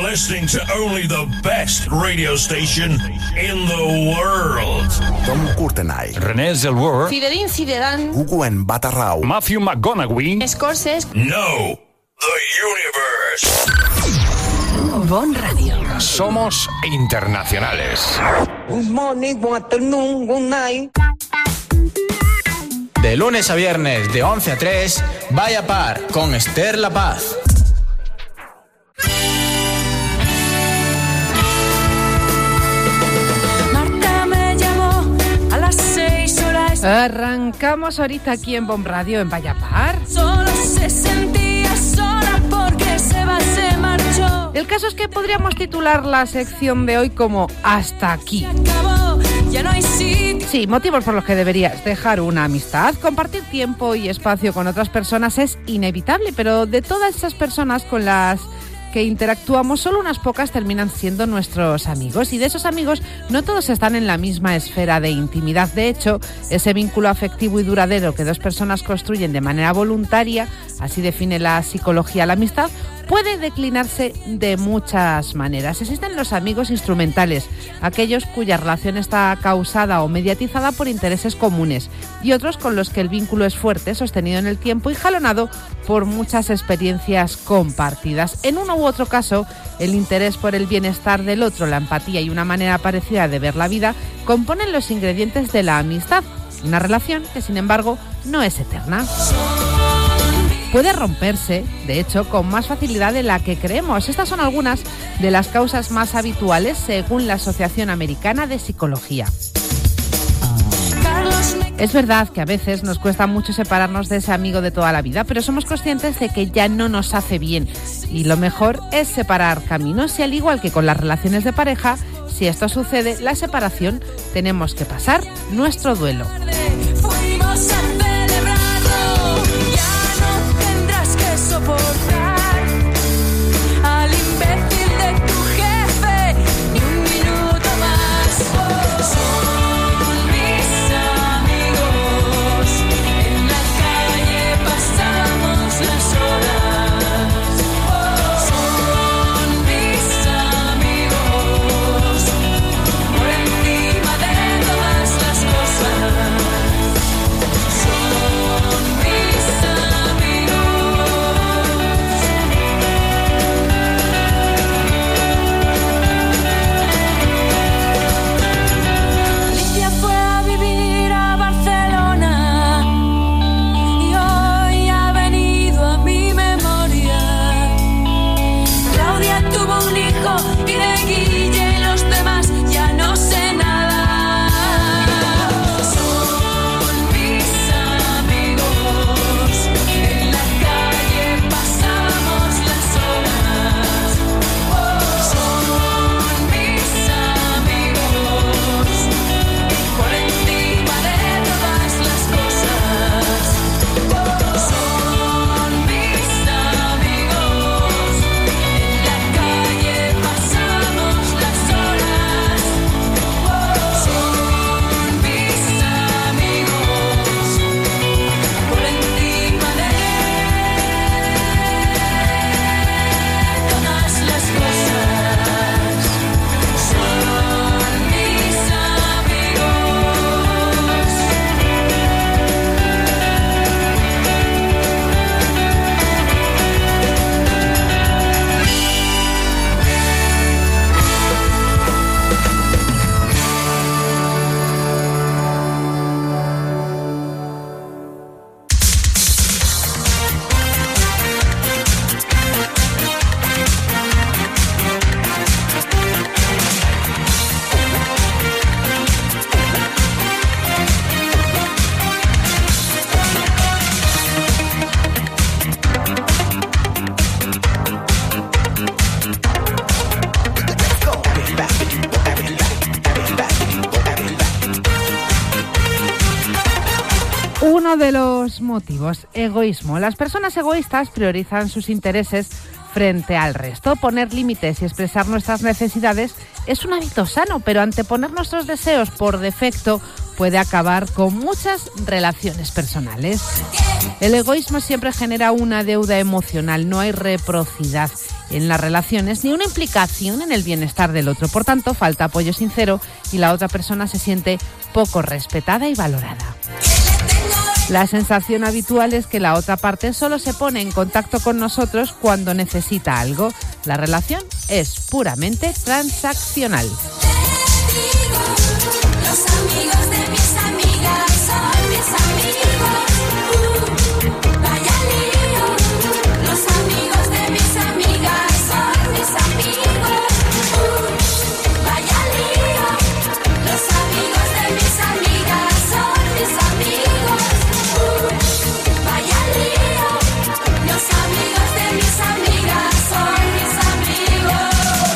listening to only the best radio station in the world. Tom Courtenay, René Zellweger, Zinedine Zidane, Guguen Batarrau, Matthew McConaughey, Scorsese. No, the universe. Bon Radio. Somos internacionales. Good morning, good afternoon, good night. De lunes a viernes, de 11 a 3, Vaya Par, con Esther La Paz. Marta me llamó a las 6 horas. Arrancamos ahorita aquí en Bon Radio, en Vaya Par. Solo se sentía sola porque se marchó. El caso es que podríamos titular la sección de hoy como Hasta aquí. Acabó, ya no hay sitio. Sí, motivos por los que deberías dejar una amistad. Compartir tiempo y espacio con otras personas es inevitable, pero de todas esas personas con las que interactuamos, solo unas pocas terminan siendo nuestros amigos, y de esos amigos no todos están en la misma esfera de intimidad. De hecho, ese vínculo afectivo y duradero que dos personas construyen de manera voluntaria, así define la psicología la amistad, puede declinarse de muchas maneras. Existen los amigos instrumentales, aquellos cuya relación está causada o mediatizada por intereses comunes, y otros con los que el vínculo es fuerte, sostenido en el tiempo y jalonado por muchas experiencias compartidas. En uno u otro caso, el interés por el bienestar del otro, la empatía y una manera parecida de ver la vida componen los ingredientes de la amistad, una relación que, sin embargo, no es eterna. Puede romperse, de hecho, con más facilidad de la que creemos. Estas son algunas de las causas más habituales según la Asociación Americana de Psicología. Es verdad que a veces nos cuesta mucho separarnos de ese amigo de toda la vida, pero somos conscientes de que ya no nos hace bien, y lo mejor es separar caminos. Y al igual que con las relaciones de pareja, si esto sucede, la separación, tenemos que pasar nuestro duelo. Fuimos a celebrarlo. Ya no tendrás que soportar al imbécil de tu jefe ni un minuto más. Son mis amigos. En la calle pasamos las horas. Son mis amigos. Por encima de todas las cosas. Alicia fue a vivir a Barcelona y hoy ha venido a mi memoria. Claudia tuvo un hijo y de Guille y los demás ya no sé nada. Son mis amigos. En la calle pasamos las horas. Son mis amigos. Por encima de todas las cosas. Son mis amigos. En la calle pasamos las horas. Son mis amigos. Por encima de todas las cosas. Son mis amigos. Uno de los motivos, egoísmo. Las personas egoístas priorizan sus intereses frente al resto. Poner límites y expresar nuestras necesidades es un hábito sano, pero anteponer nuestros deseos por defecto puede acabar con muchas relaciones personales. El egoísmo siempre genera una deuda emocional, no hay reciprocidad en las relaciones ni una implicación en el bienestar del otro. Por tanto, falta apoyo sincero y la otra persona se siente poco respetada y valorada. La sensación habitual es que la otra parte solo se pone en contacto con nosotros cuando necesita algo. La relación es puramente transaccional. Los amigos de mis amigas son mis amigos. Vaya lío. Los amigos de mis amigas son mis amigos. Vaya lío. Los amigos de mis amigas son mis amigos. Vaya lío. Los amigos de mis amigas son mis amigos.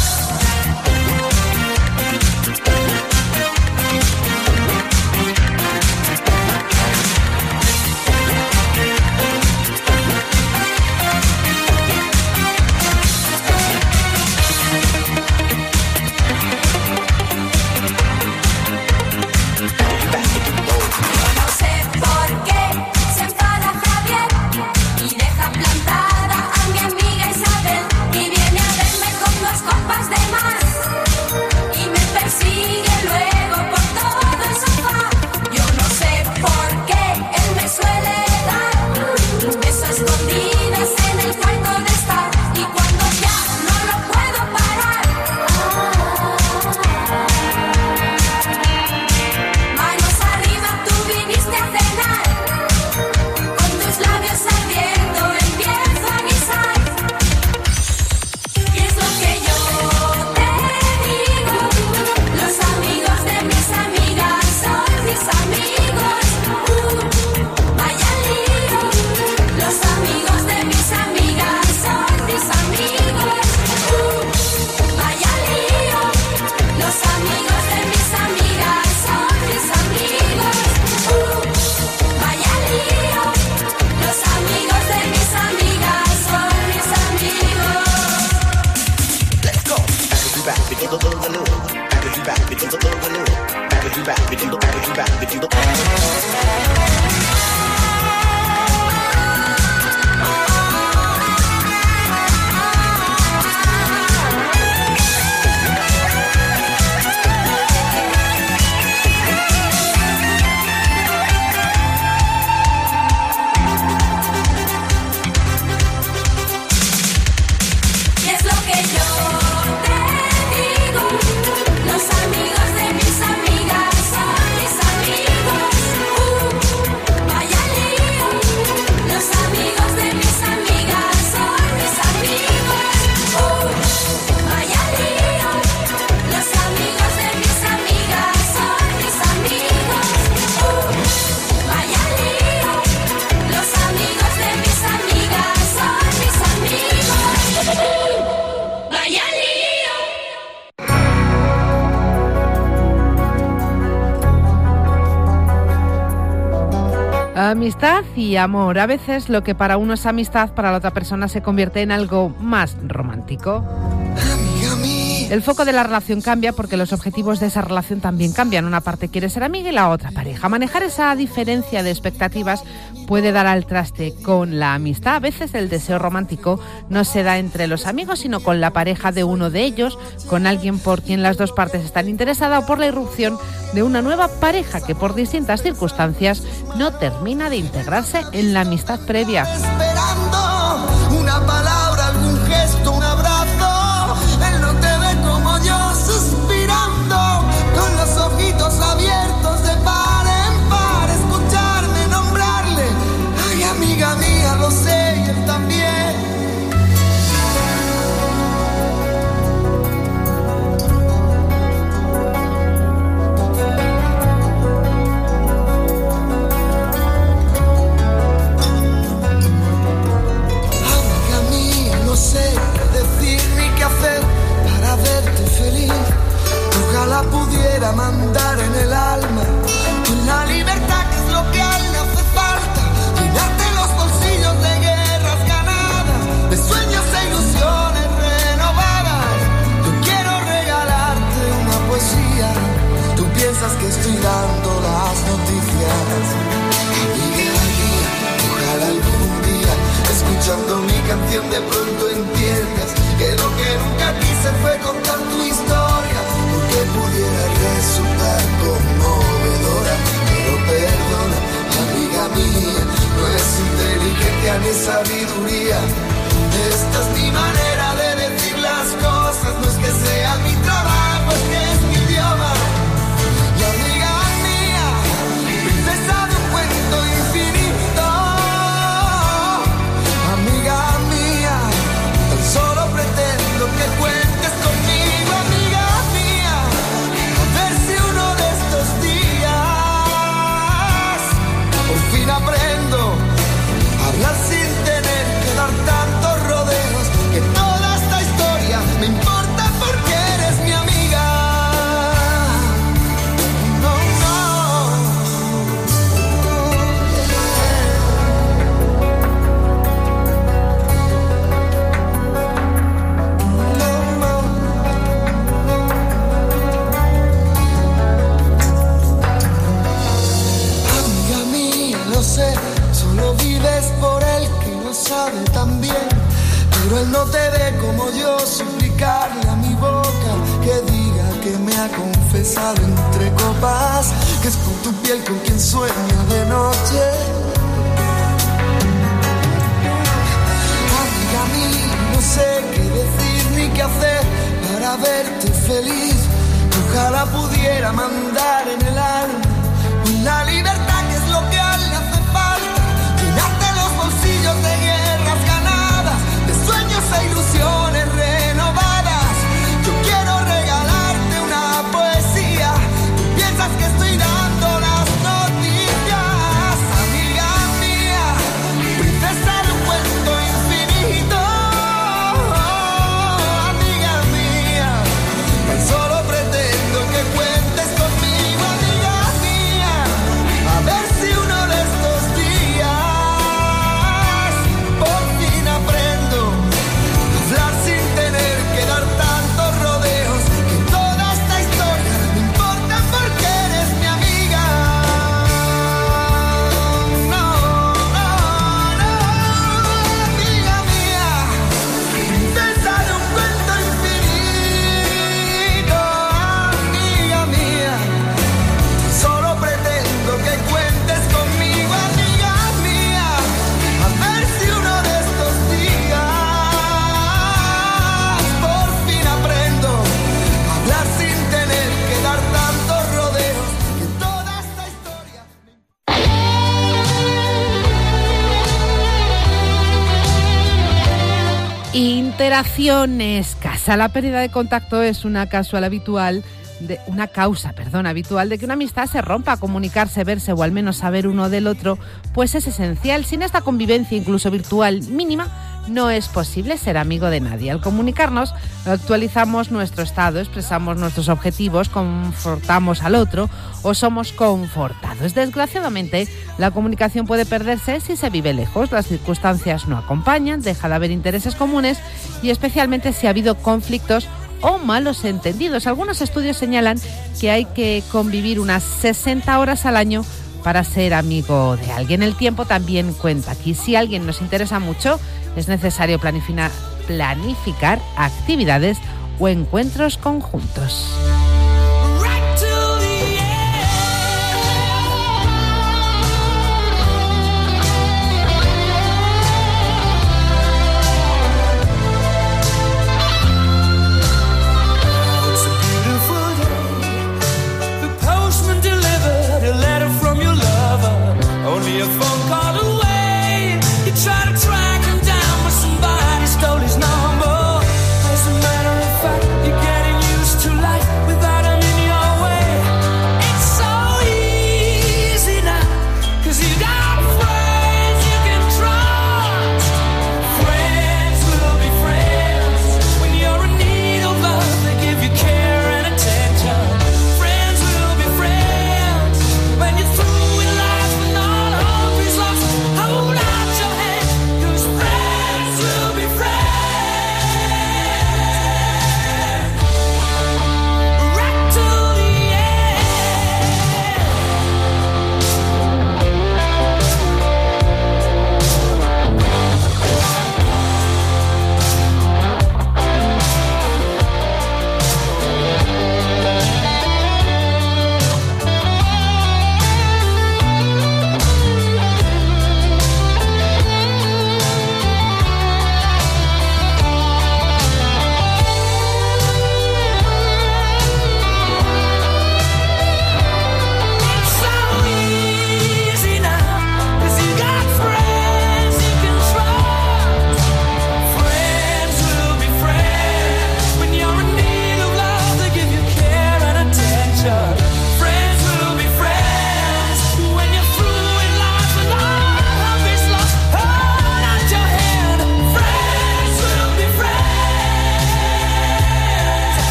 Amistad y amor. A veces lo que para uno es amistad, para la otra persona se convierte en algo más romántico. El foco de la relación cambia porque los objetivos de esa relación también cambian. Una parte quiere ser amiga y la otra pareja. Manejar esa diferencia de expectativas puede dar al traste con la amistad. A veces el deseo romántico no se da entre los amigos, sino con la pareja de uno de ellos, con alguien por quien las dos partes están interesadas, o por la irrupción de una nueva pareja que por distintas circunstancias no termina de integrarse en la amistad previa. Esperando una palabra, algún gesto, un abrazo. Él no te ve como yo, suspirando, con los ojitos abiertos de par en par, escucharme nombrarle. Ay, amiga mía, lo sé, y él también. como yo suplicarle a mi boca que diga que me ha confesado entre copas, que es con tu piel con quien sueño de noche. Amiga mía, no sé qué decir ni qué hacer para verte feliz. Ojalá pudiera mandar en el alma la libertad, que es lo que a él le hace falta. Llenarte los bolsillos de guerras ganadas, de sueños e ilusiones renovadas. Yo quiero regalarte una poesía. Tú piensas que estoy dando las noticias. Amiga mía, princesa de un cuento infinito. Amiga mía, tan solo pretendo que cuentes conmigo. Amiga mía, a ver si uno de estos días por fin aprendo a hablar sin tener que dar tantos rodeos. Que toda esta historia me importa porque eres mi amiga. No, amiga mía, princesa de un cuento infinito. Amiga mía, solo pretendo que cuentes conmigo. Amiga mía, a ver si uno de estos días por fin aprendo a hablar sin tener que dar tantos rodeos. Que toda esta historia Interacción escasa. La pérdida de contacto es una causa habitual de que una amistad se rompa. Comunicarse, verse o al menos saber uno del otro, pues es esencial. Sin esta convivencia, incluso virtual, mínima, no es posible ser amigo de nadie. Al comunicarnos, actualizamos nuestro estado, expresamos nuestros objetivos, confortamos al otro o somos confortados. Desgraciadamente, la comunicación puede perderse si se vive lejos, las circunstancias no acompañan, deja de haber intereses comunes y especialmente si ha habido conflictos o malos entendidos. Algunos estudios señalan que hay que convivir unas 60 horas al año para ser amigo de alguien. El tiempo también cuenta aquí. Si alguien nos interesa mucho, es necesario planificar actividades o encuentros conjuntos. Only a phone call away. You try to track him down, but somebody stole his number. As a matter of fact, you're getting used to life with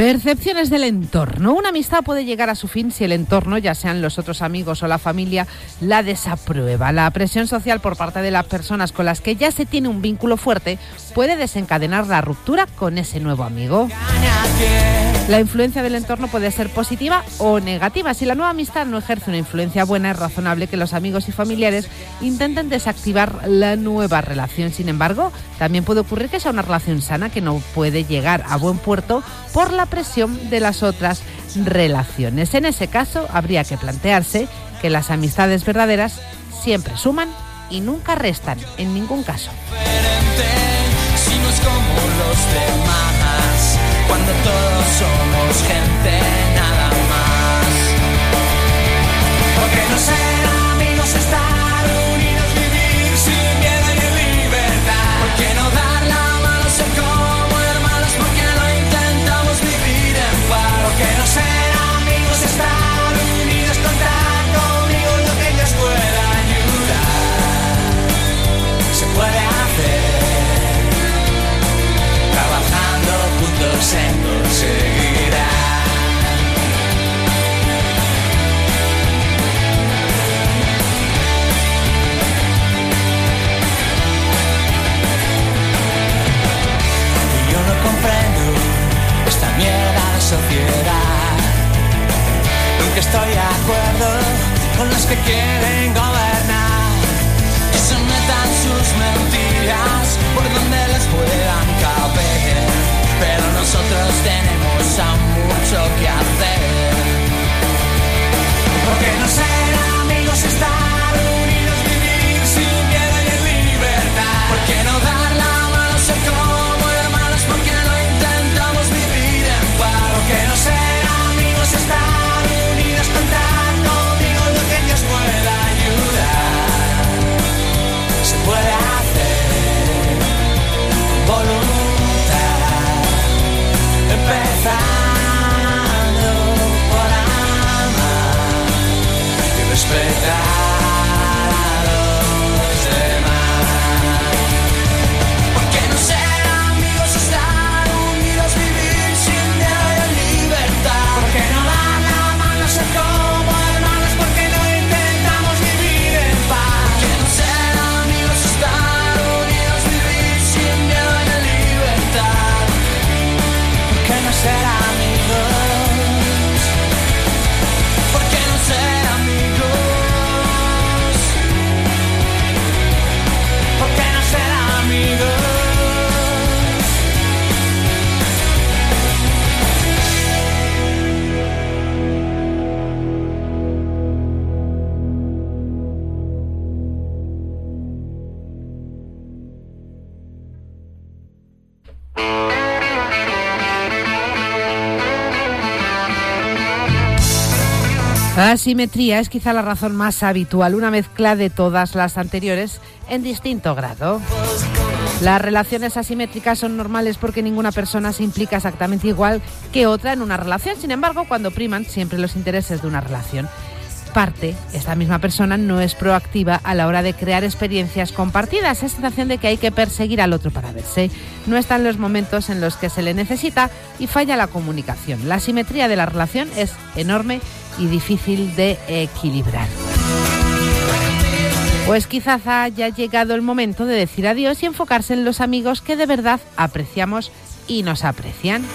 Percepciones del entorno. Una amistad puede llegar a su fin si el entorno, ya sean los otros amigos o la familia, la desaprueba. La presión social por parte de las personas con las que ya se tiene un vínculo fuerte puede desencadenar la ruptura con ese nuevo amigo. La influencia del entorno puede ser positiva o negativa. Si la nueva amistad no ejerce una influencia buena, es razonable que los amigos y familiares intenten desactivar la nueva relación. Sin embargo, también puede ocurrir que sea una relación sana que no puede llegar a buen puerto por la presión de las otras relaciones. En ese caso, habría que plantearse que las amistades verdaderas siempre suman y nunca restan, en ningún caso. Si no es como los demás, cuando todos somos gente nada más. Porque no ser amigos, estar unidos, vivir sin miedo y en libertad. Porque no dar la mano, ser como hermanos, porque lo intentamos vivir en paz. Porque no ser amigos, estar unidos, contar conmigo lo que Dios pueda ayudar. Se puede hacer. Trabajando juntos se conseguirá. Y yo no comprendo esta mierda de sociedad. Nunca estoy de acuerdo con los que quieren gobernar. Que se metan sus mentiras por donde les puedan caber. Pero nosotros tenemos aún mucho que hacer. Porque no ser amigos, estar unidos, vivir sin miedo y en libertad. Porque no dar la mano, ser como hermanos, porque lo intentamos vivir en paz. Porque no ser amigos, estar unidos, contar conmigo lo que Dios pueda ayudar. Se puede hacer con voluntad, empezando por amar y respetar a los demás. Porque no ser amigos, estar unidos, vivir sin miedo y en libertad. Porque no dar la mano, ser como hermanos, porque lo intentamos vivir en paz. Porque no ser amigos, estar unidos, vivir sin miedo y en libertad. Porque no ser amigos, porque no ser amigos, porque no ser amigos. Asimetría es quizá la razón más habitual, una mezcla de todas las anteriores en distinto grado. Las relaciones asimétricas son normales porque ninguna persona se implica exactamente igual que otra en una relación. Sin embargo, cuando priman siempre los intereses de una relación, esta misma persona no es proactiva a la hora de crear experiencias compartidas. Esa sensación de que hay que perseguir al otro para verse. No está en los momentos en los que se le necesita y falla la comunicación. La asimetría de la relación es enorme y difícil de equilibrar. Pues quizás haya llegado el momento de decir adiós y enfocarse en los amigos que de verdad apreciamos y nos aprecian.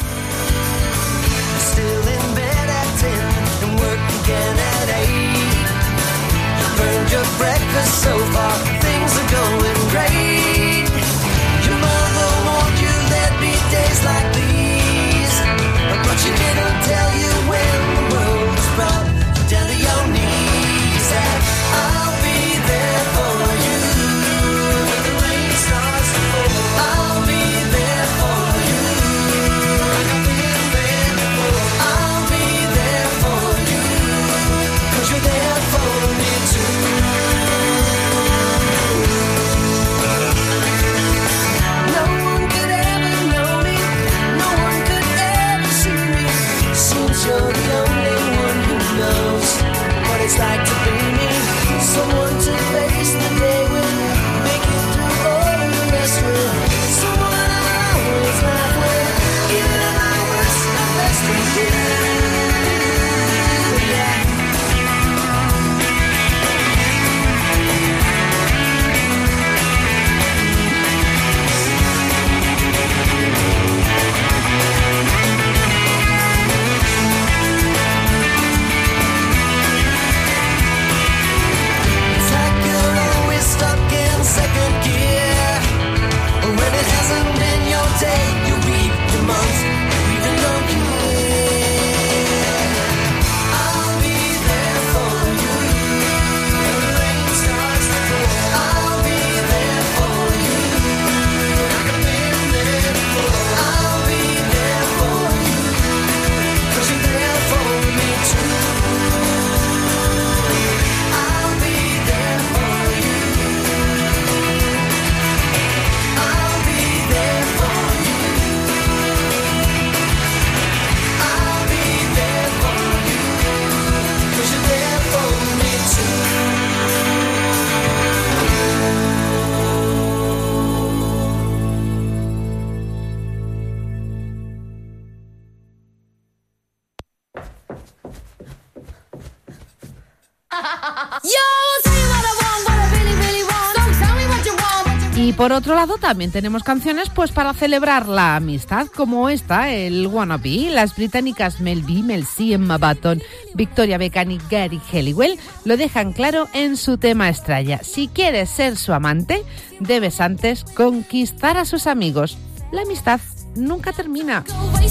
Y por otro lado también tenemos canciones pues para celebrar la amistad, como esta, el Wannabe. Las británicas Mel B, Mel C, Emma Button, Victoria Beckham y Gary Halliwell lo dejan claro en su tema estrella. Si quieres ser su amante, debes antes conquistar a sus amigos. La amistad nunca termina.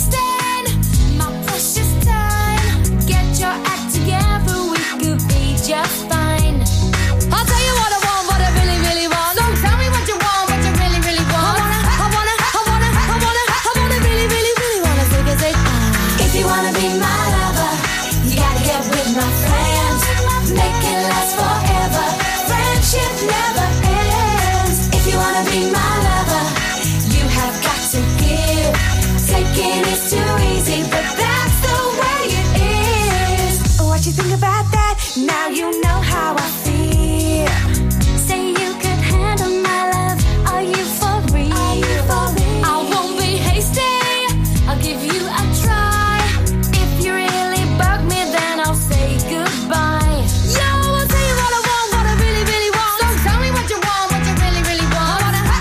Now you know how I feel. Say you could handle my love. Are you for real? I won't be hasty. I'll give you a try. If you really bug me, then I'll say goodbye. Yo, I'll tell you what I want, what I really, really want. So tell me what you want, what you really, really want.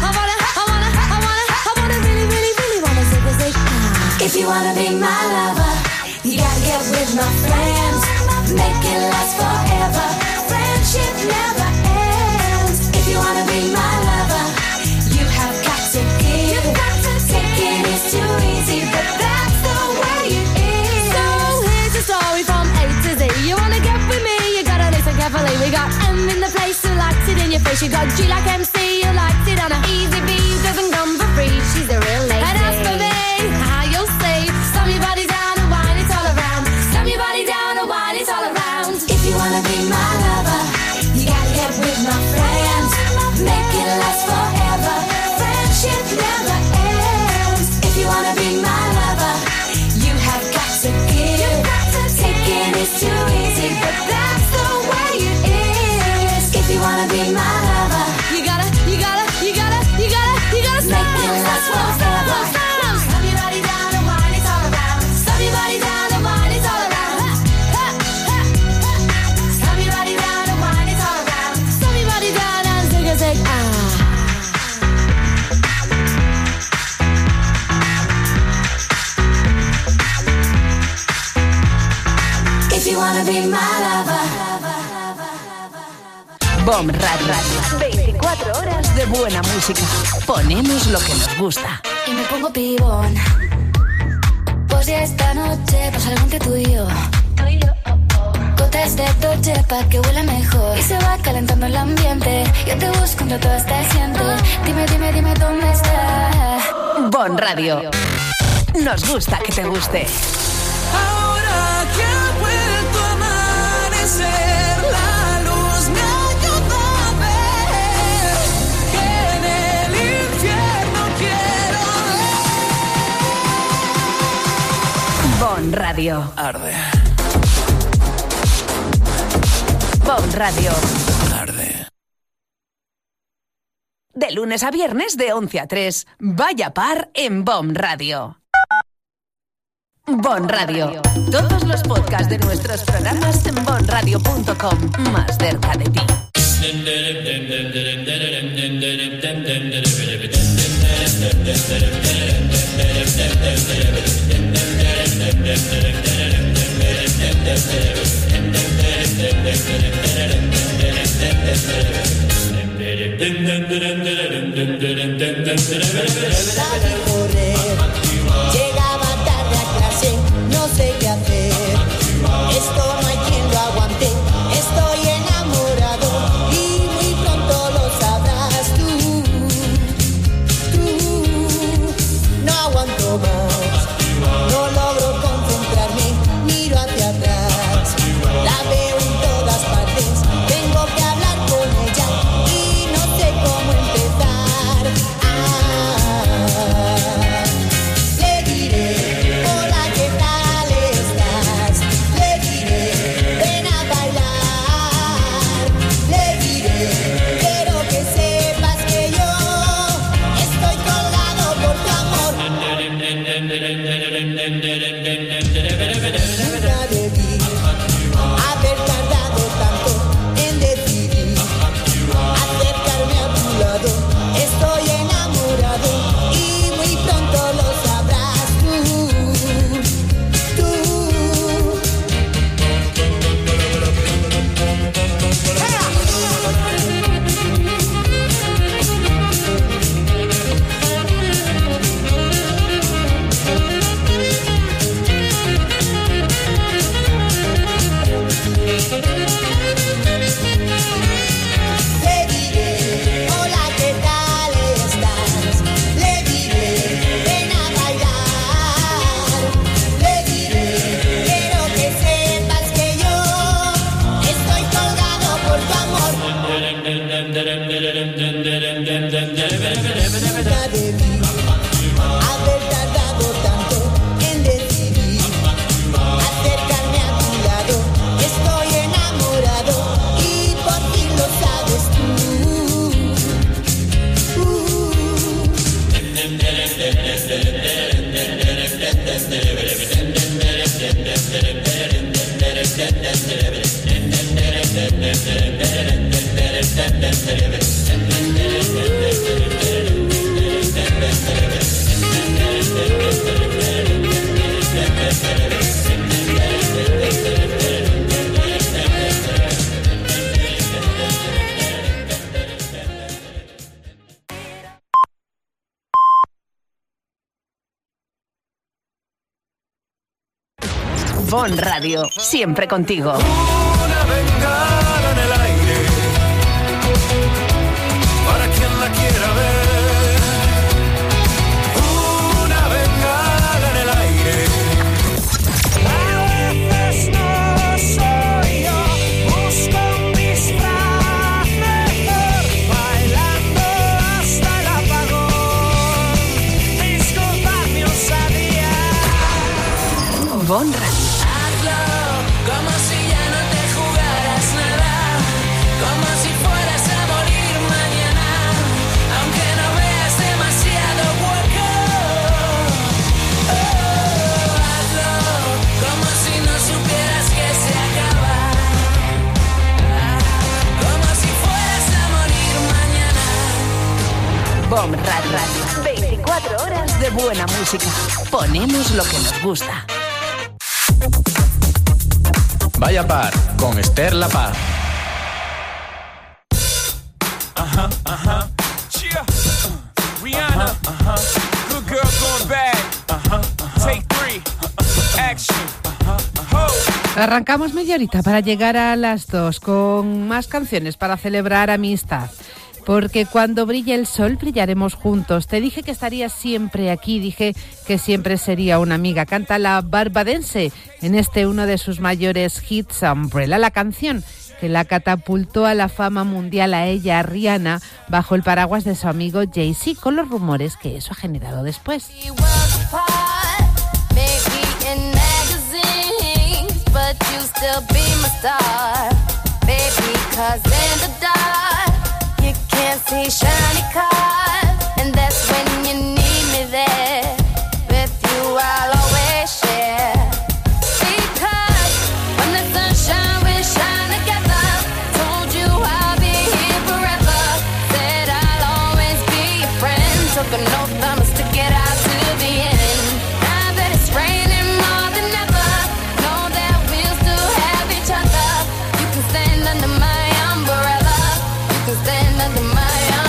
I wanna really, really, really wanna say. If you wanna be my lover, you gotta get with my friends. Make it last forever. Friendship never ends. If you wanna be my lover, you have got to give. Taking is too easy, but that's the way it is. So here's the story from A to Z. You wanna get with me, you gotta listen carefully. We got M in the place who likes it in your face. You got G like MC who likes it on a easy B who doesn't come for free. She's a real lady. And as for me, how you'll say, slam your body down and wine it all around. Slam your body down and wine it all around. If you wanna be my lover, you gotta get with my friends. Make it last forever. Friendship never ends. If you wanna be my lover, you have got to give. Taking is too easy, but that's the way it is. If you wanna be my lover, you gotta make it last forever. Slam your body down and wine it all around. Slam your body down and wine it all around. Slam your body down and wine it all around. Slam your body down and zig If you wanna be my lover. BOM Radio. 24 horas de buena música. Ponemos lo que nos gusta. Y me pongo pibón. Pues ya esta noche pasa algo entre tú y yo. Gotas de Dolce pa' que huela mejor. Y se va calentando el ambiente. Yo te busco entre toda esta gente. Dime dónde estás. BOM Radio. Nos gusta que te guste. Ahora que ha vuelto a amanecer, la luz me ayuda a ver que en el infierno quiero ver. BOM Radio. Arde. BOM Radio. Arde. De lunes a viernes de 11 a 3. Vaya par en BOM Radio. BOM Radio. Todos los podcasts de nuestros programas en bomradio.com. Más cerca de ti. Llegaba tarde a clase, no sé qué hacer. Esto no hay quien lo aguante. Estoy enamorado y muy pronto lo sabrás tú. No aguanto más, no logro concentrarme. Miro hacia atrás, la veo en todas partes. Tengo que hablar con ella y no sé cómo empezar. Le diré, hola, ¿qué tal estás? Le diré, ven a bailar. Le diré, quiero que sepas que yo estoy colgado por tu amor. Nunca debí haber tardado tanto. Bon Radio, siempre contigo. Una bengala en el aire, para quien la quiera ver. Una bengala en el aire. A veces no soy yo, busco un disfraz mejor, bailando hasta el apagón. Disculpad mi osadía. Bon Radio. Como si ya no te jugaras nada, como si fueras a morir mañana, aunque no veas demasiado hueco. Oh, hazlo como si no supieras que se acaba, como si fueras a morir mañana. Bon Radio, 24 horas de buena música. Ponemos lo que nos gusta. Vaya Par con Esther La Paz. Rihanna, good girl going bad. Take 3, action. Arrancamos media horita para llegar a las 2 con más canciones para celebrar amistad. Porque cuando brille el sol brillaremos juntos. Te dije que estaría siempre aquí, dije que siempre sería una amiga. Canta la barbadense en uno de sus mayores hits, Umbrella, la canción que la catapultó a la fama mundial a ella, a Rihanna, bajo el paraguas de su amigo Jay-Z, con los rumores que eso ha generado después. Can't see shiny cars, and that's when you need me there. With you I'll always share. Because when the sunshine will shine together, told you I'll be here forever. Said I'll always be your friend. Took an oath I must stick it out to the end. Now that it's raining more than ever, know that we'll still have each other. You can stand under my umbrella. You can stand under my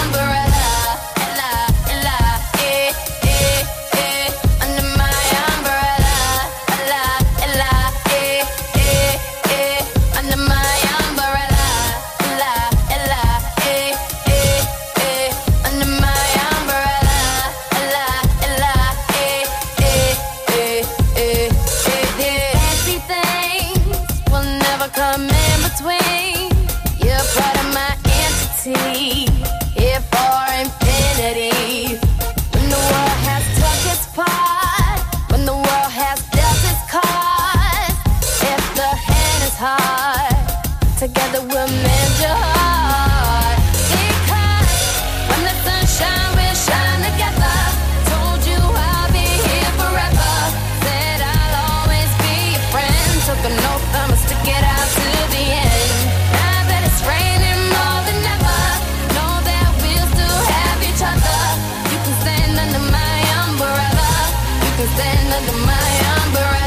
together we'll mend your heart. Because when the sunshine will shine together, told you I'll be here forever. Said I'll always be your friend. Took an oath I must stick it out to the end. Now that it's raining more than ever, know that we'll still have each other. You can stand under my umbrella. You can stand under my umbrella.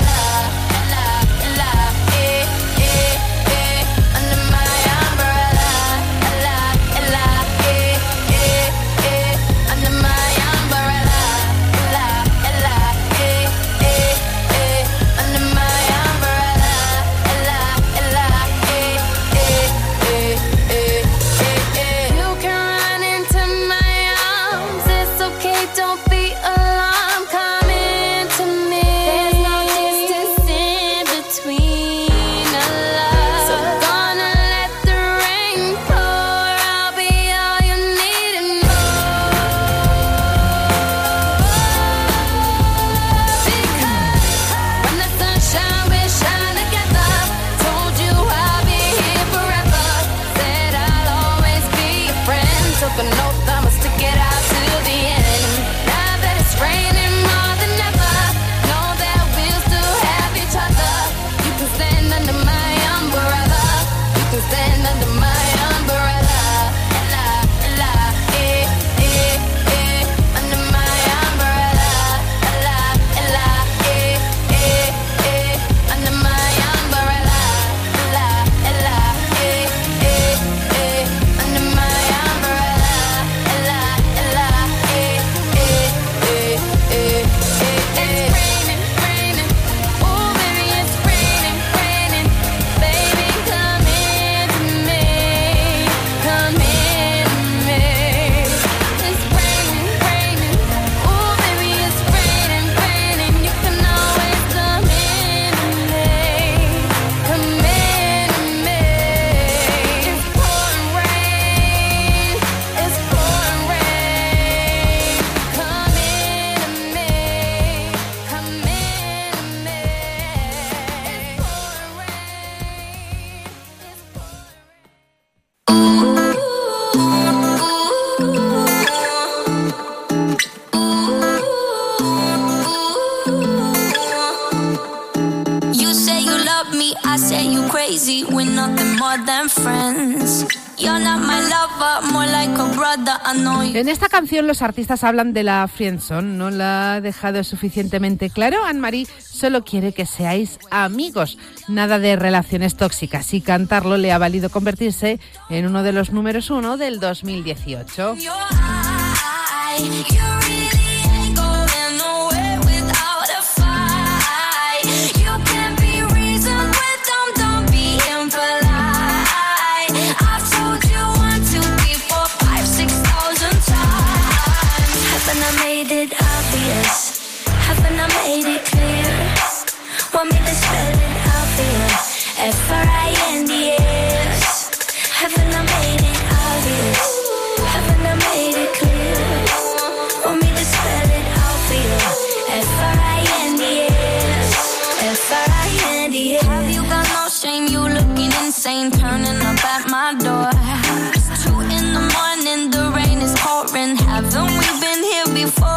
Don't be alarmed, come into me. get you crazy. We're nothing more than friends. You're not my lover, more like a brother, I know you. En esta canción los artistas hablan de la friendzone. ¿No la ha dejado suficientemente claro? Anne-Marie solo quiere que seáis amigos, nada de relaciones tóxicas, y cantarlo le ha valido convertirse en uno de los números 1 del 2018. Haven't I made it clear? Want me to spell it out for you? F-R-I-N-D-S. Haven't I made it obvious? Haven't I made it clear? Want me to spell it out for you? F-R-I-N-D-S. F-R-I-N-D-S. Have you got no shame? You looking insane, turning up at my door. It's 2 in the morning, the rain is pouring. Haven't we been here before?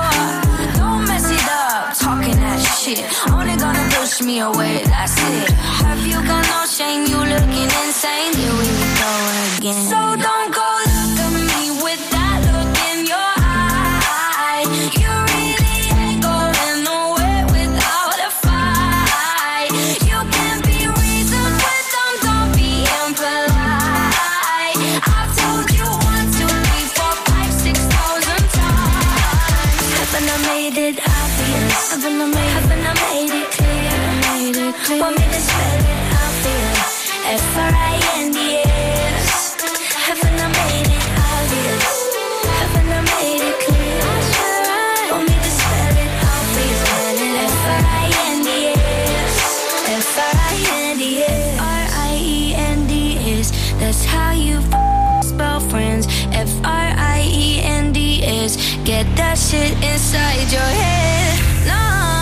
Talking that shit, only gonna push me away, that's it. Have you got no shame, you looking insane? Here we go again. So don't go look at me with that look in your eye. You really ain't going nowhere without a fight. You can be reasoned with them, don't be impolite. I've told you 1, 2, 3, 4, 5, 6,000 times. Haven't I made it obvious? Haven't I made it clear? Want me to spell it out for you? F-R-I-N-D-S. Haven't I made it obvious? Haven't I made it clear? Want me to spell it out for you? F-R-I-N-D-S. F-R-I-N-D-S. R-I-E-N-D-S. That's how you spell friends. F-R-I-E-N-D-S. Get that shit inside your head. No,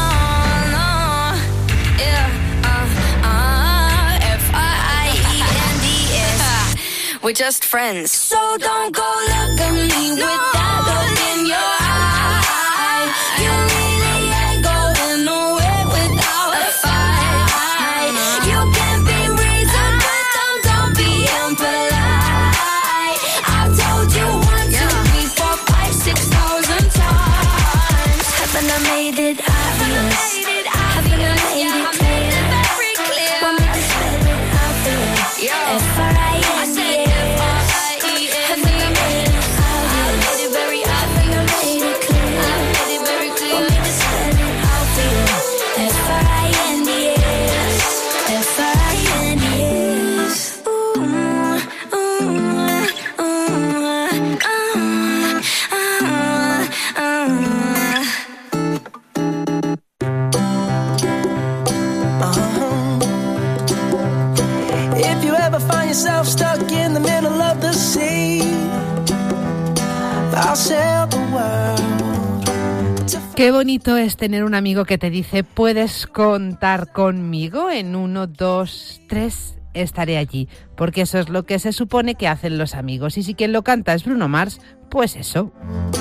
yeah, F-R-I-E-N-D-S. We're just friends. So don't go look at me with that look in your eye. You really ain't going nowhere without a fight. You can be reasoned with them, don't be impolite. I've told you 1, 2, 3, 4, 5, 6,000 times. Haven't I made it obvious? Haven't I made it clear? Want me to spell it out for you? F-R-I-N-D-S. Haven't I made it obvious? Haven't I made it clear? Want me to spell it out for you? F-R-I-N-D-S. F-R-I-N-D-S. If you ever find yourself stuck in the middle of the sea, I'll sail the world. Qué bonito es tener un amigo que te dice: puedes contar conmigo, en 1, 2, 3 estaré allí, porque eso es lo que se supone que hacen los amigos. Y si quien lo canta es Bruno Mars, pues eso.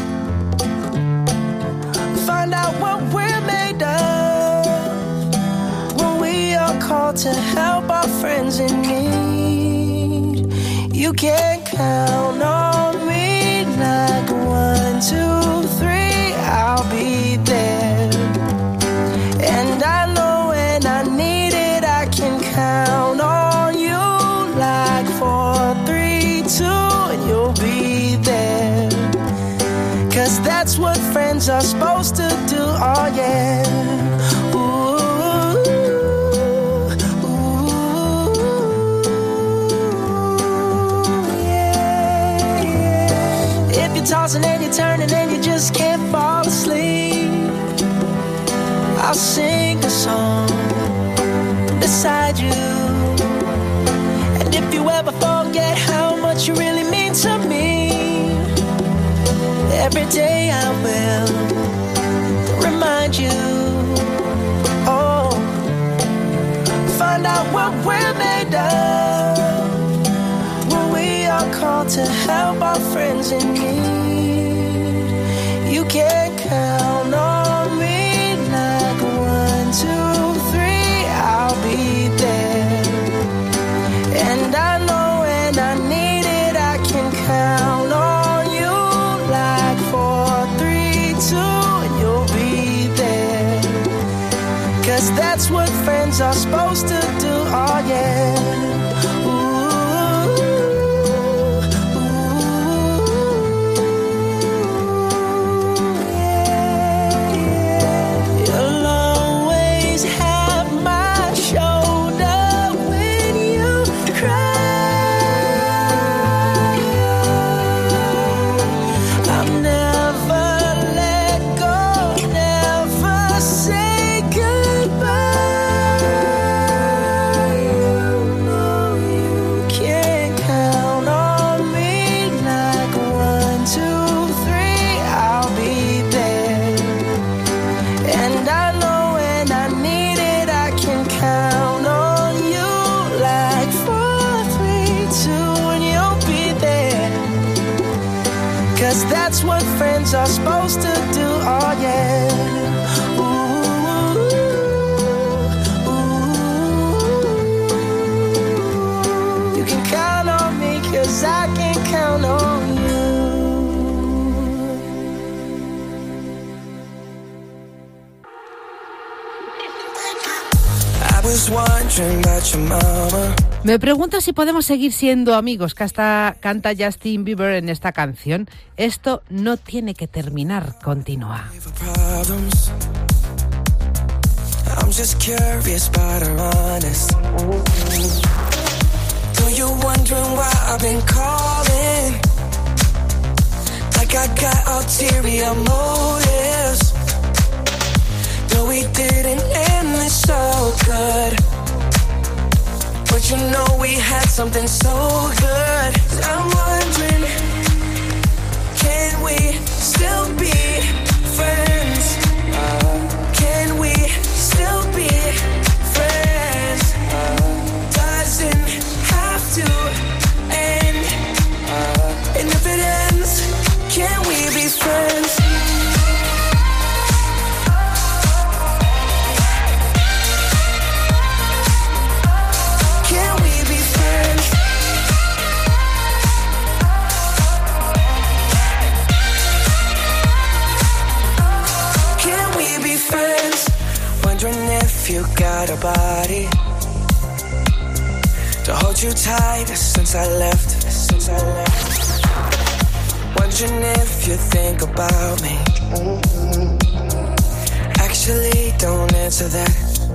Find out what we're made of when we are called to help our friends in need. You can count on me like 1, 2, 3, I'll be there. And I know when I need it, I can count on you like 4, 3, 2, and you'll be there. 'Cause that's what friends are supposed to do, oh yeah. Ooh, ooh, yeah, yeah. If you're tossing and you're turning and you just can't fall asleep, I'll sing a song beside you. And if you ever forget how much you really mean to me, every day I will remind you. Oh, find out what we're made of when we are called to help our friends in need. You can count on me like 1, 2, 3, I'll be there. 'Cause that's what friends are supposed to do, oh yeah. That's what friends are supposed to do, oh yeah. You can count on me 'cause I can count on you. I was wondering about your mama. Me pregunto si podemos seguir siendo amigos, que hasta canta Justin Bieber en esta canción. Esto no tiene que terminar, continúa. I'm just curious but I'm honest. So you're wondering why I've been calling, like I got ulterior motives. No, we didn't end this so good, but you know we had something so good. I'm wondering, can we still be friends? Can we still be friends? Doesn't have to end. And if it ends, can we be friends? You got a body to hold you tight since I left. Wondering if you think about me. Actually, don't answer that.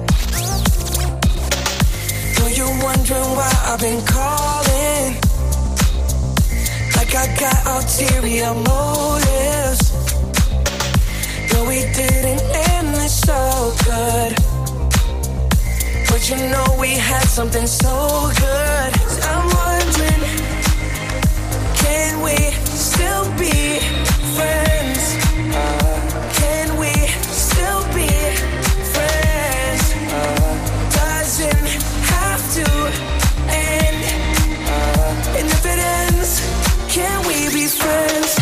No, you're wondering why I've been calling, like I got ulterior motives. No, we didn't end this so good, but you know we had something so good. I'm wondering, can we still be friends? Can we still be friends? Doesn't have to end. And if it ends, can we be friends?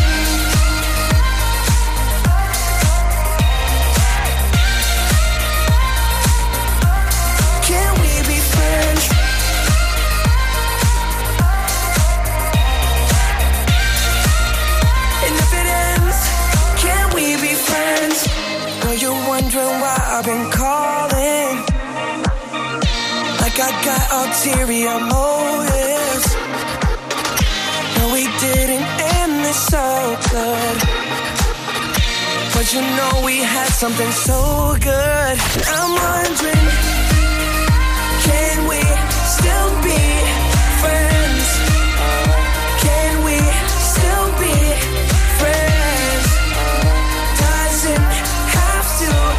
I've been calling, like I got ulterior motives. No, we didn't end this so good, but you know we had something so good. I'm wondering, can we still be friends? Can we still be friends? Doesn't have to.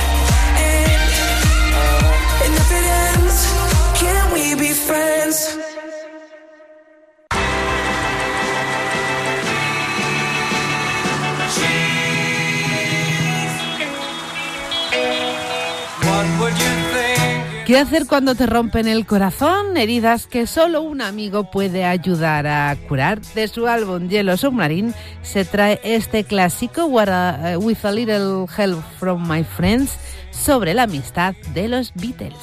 And if it ends, can we be friends? ¿Qué hacer cuando te rompen el corazón? Heridas que solo un amigo puede ayudar a curar. De su álbum Yellow Submarine se trae este clásico With a Little Help from My Friends, sobre la amistad de los Beatles.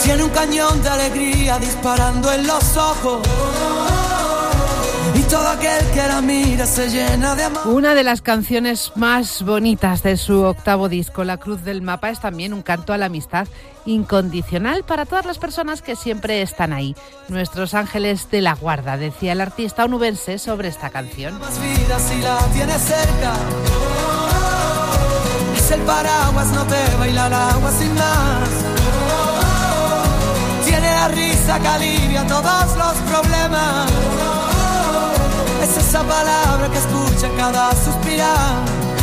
Tiene un cañón de alegría disparando en los ojos. Y todo aquel que la mira se llena de amor. Una de las canciones más bonitas de su octavo disco, La Cruz del Mapa, es también un canto a la amistad incondicional para todas las personas que siempre están ahí. Nuestros ángeles de la guarda, decía el artista onubense sobre esta canción. Más vida si la tienes cerca. Es el paraguas, no te baila el agua sin más. Tiene la risa que alivia todos los problemas. Es esa palabra que escucha cada suspirar.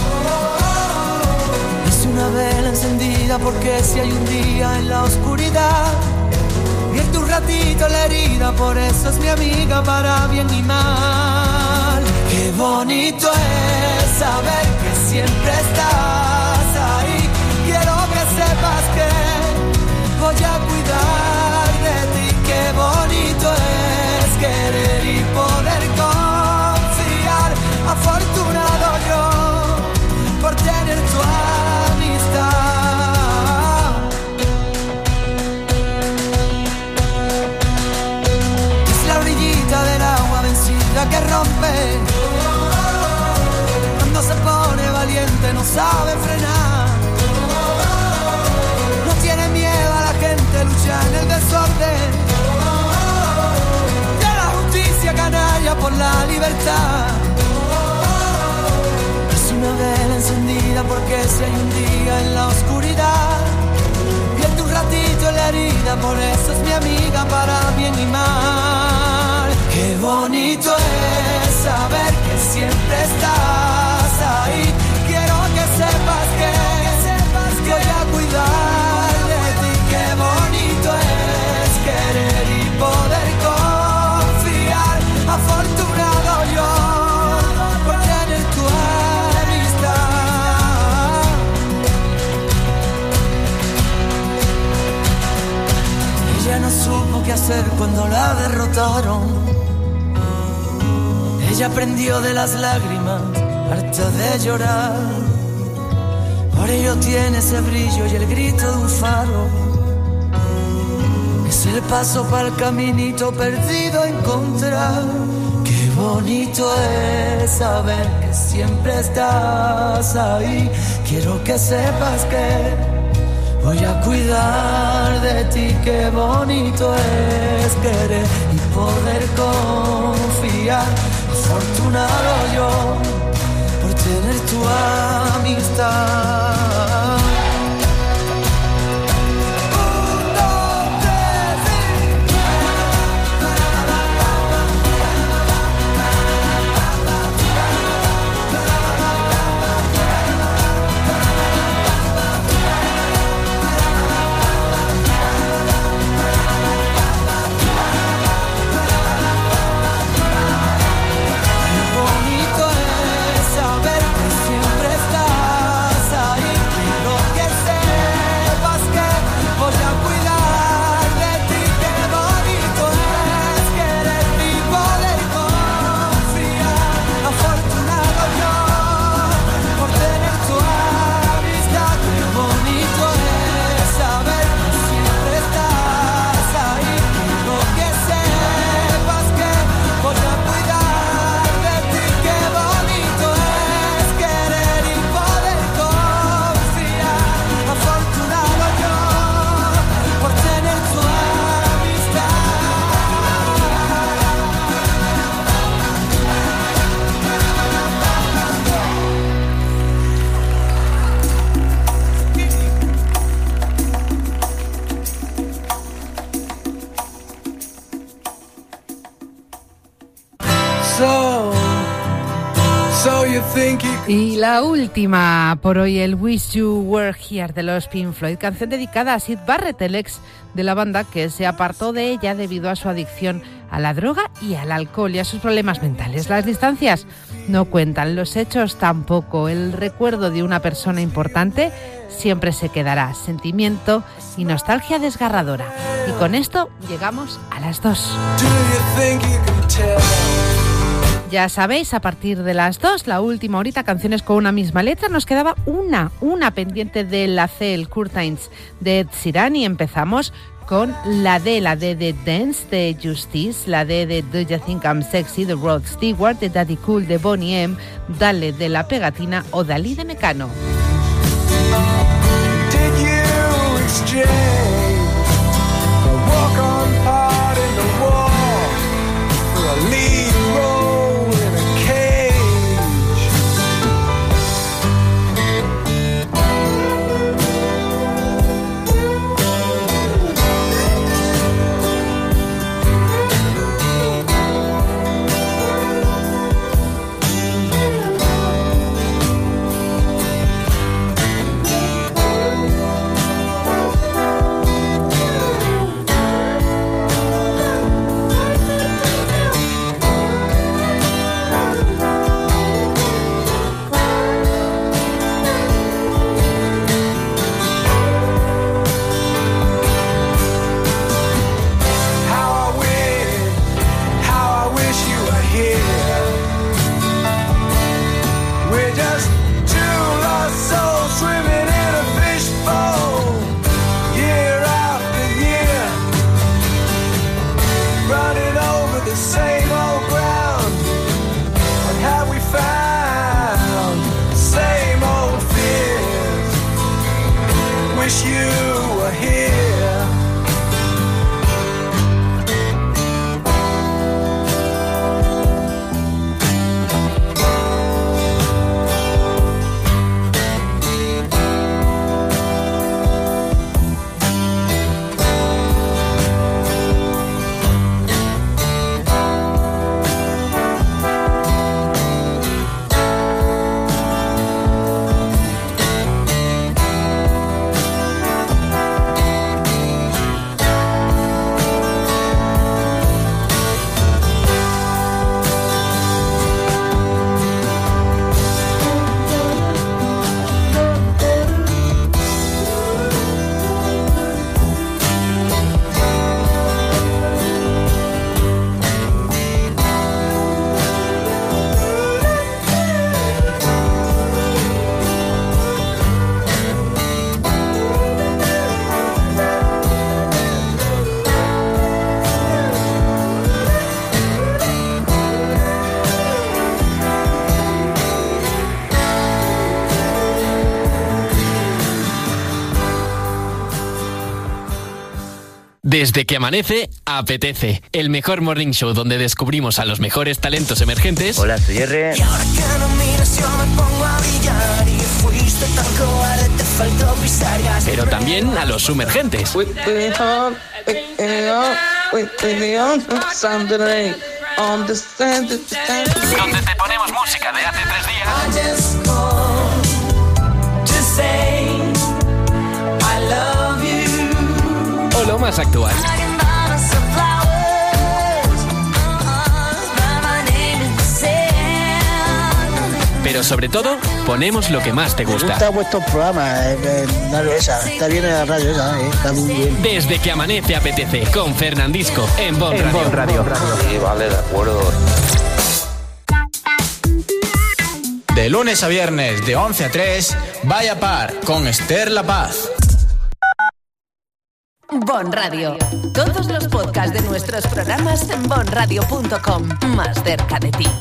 Es una vela encendida porque si hay un día en la oscuridad, vierte un ratito la herida, por eso es mi amiga para bien y mal. Qué bonito es saber que siempre estás ahí. Quiero que sepas que voy a cuidar de ti. Qué bonito es querer y poder confiar. Afortunado yo por tener tu amistad. Es la orillita del agua vencida que rompe. Cuando se pone valiente no sabe frenar. No tiene miedo a la gente, lucha en el desorden. De la justicia canalla por la libertad. Es una vela encendida porque si hay un día en la oscuridad, vierte un ratito en la herida, por eso es mi amiga para bien y mal. Qué bonito es saber que siempre estás ahí. Quiero que sepas que voy a cuidar de ti. Qué bonito es querer y poder confiar. Afortunado yo por tener tu amistad. Ella no supo qué hacer cuando la derrotaron. Ella aprendió de las lágrimas, harta de llorar. Por ello tiene ese brillo y el grito de un faro. Es el paso para el caminito perdido a encontrar. Qué bonito es saber que siempre estás ahí. Quiero que sepas que voy a cuidar de ti. Qué bonito es querer y poder confiar. Afortunado yo por tener tu amistad. Y la última por hoy, el Wish You Were Here de los Pink Floyd, canción dedicada a Syd Barrett, el ex de la banda que se apartó de ella debido a su adicción a la droga y al alcohol y a sus problemas mentales. Las distancias no cuentan, los hechos tampoco. El recuerdo de una persona importante siempre se quedará, sentimiento y nostalgia desgarradora. Y con esto llegamos a las 2. Ya sabéis, a partir de las 2, la última horita, canciones con una misma letra. Nos quedaba una pendiente de la C, el Curtains de Ed Sheeran, y empezamos con la D de Dance de Justice, la D de Do You Think I'm Sexy de Rod Stewart, de Daddy Cool de Boney M, Dale de La Pegatina o Dalí de Mecano. Did you exchange a walk-on part in the wall for a lead role in a cage? Desde que amanece, apetece. El mejor morning show donde descubrimos a los mejores talentos emergentes. Hola, soy R. Y ahora que no miras yo me pongo a brillar. Y fuiste tan cobarde, te faltó pisar gas. Pero también a los sumergentes. Donde te ponemos música de hace 3 días. I just called to say I love you. O lo más actual. Pero sobre todo, ponemos lo que más te gusta. Me gusta vuestro programa, está bien en la radio esa, está muy bien. Desde que amanece apetece, con Fernandisco, en Bon Radio. Sí, vale, de acuerdo. De lunes a viernes, de 11 a 3, Vaya Par, con Esther La Paz. Bon Radio. Todos los podcasts de nuestros programas en bonradio.com. Más cerca de ti.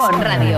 Bon Radio.